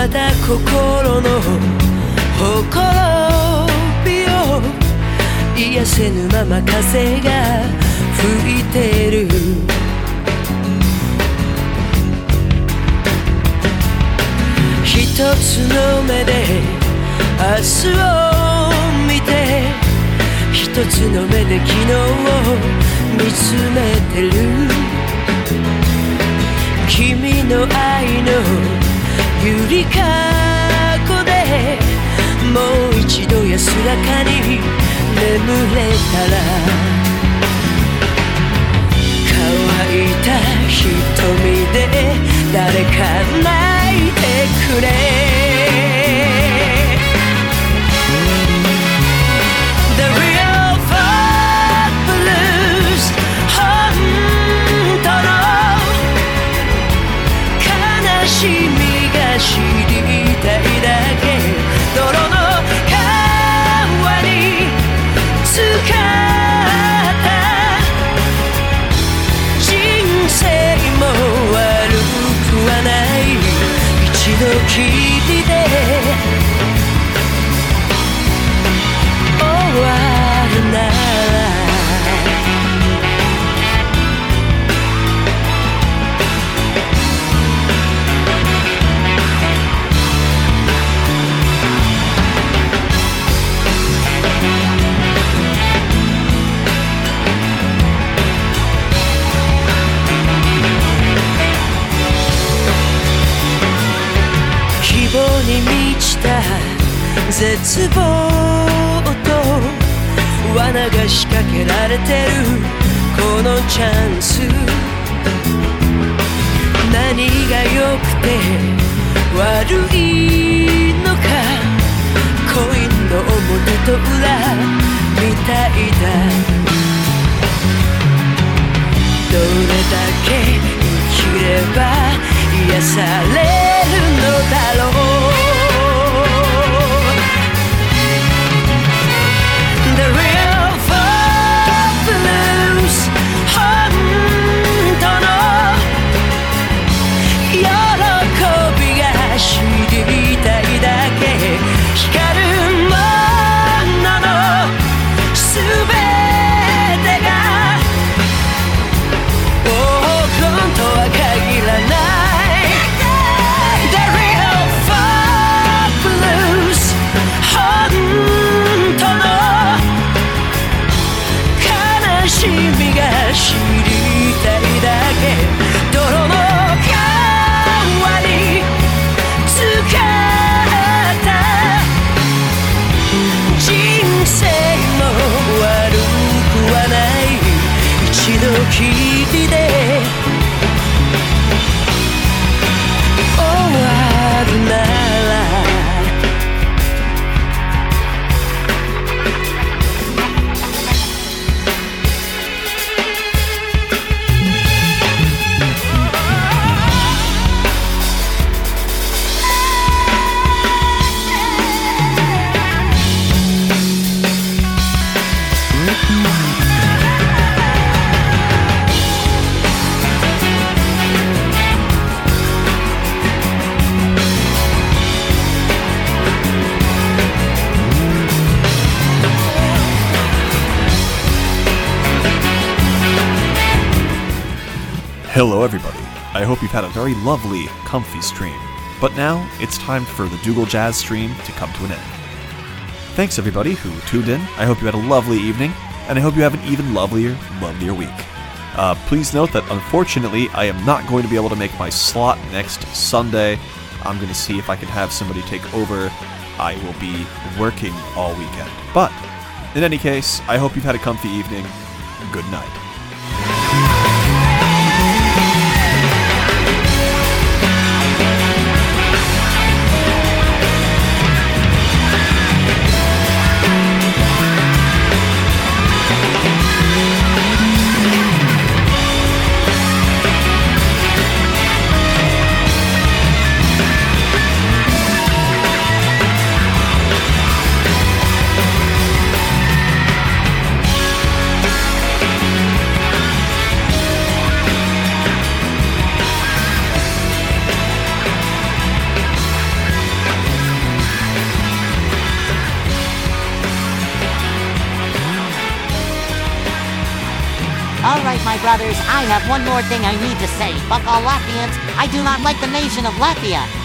まだ心のほころびを癒せぬまま風が吹いてる。一つの目で明日を見て、一つの目で昨日を見つめてる。君の愛のゆりかごでもう一度安らかに眠れたら、乾いた瞳で誰か泣いてくれ。The real folk blues 本当の悲しみが知りたいだけ。泥の川に浸かった人生も悪くはない。一度きりで終わるなら、希望に満ちた絶望と罠が仕掛けられてるこのチャンス。何が良くて悪いのか、コインの表と裏みたいだ。どれだけ生きれば癒されるのだろう。 The real folk blues 本当の喜びが知りたいだけ。光るもののすべてが黄金とは限らない。君が知りたいだけ。泥の川に浸かった人生も悪くはない。一度きりで終わるなら、 Hello everybody, I hope you've had a very lovely, comfy stream, but now it's time for the Dougal Jazz stream to come to an end. Thanks everybody who tuned in, I hope you had a lovely evening, and I hope you have an even lovelier week. Please note that unfortunately I am not going to be able to make my slot next Sunday. I'm going to see if I can have somebody take over. I will be working all weekend. But, in any case, I hope you've had a comfy evening. Good night. All right, my brothers, I have one more thing I need to say. Fuck all Latvians. I do not like the nation of Latvia.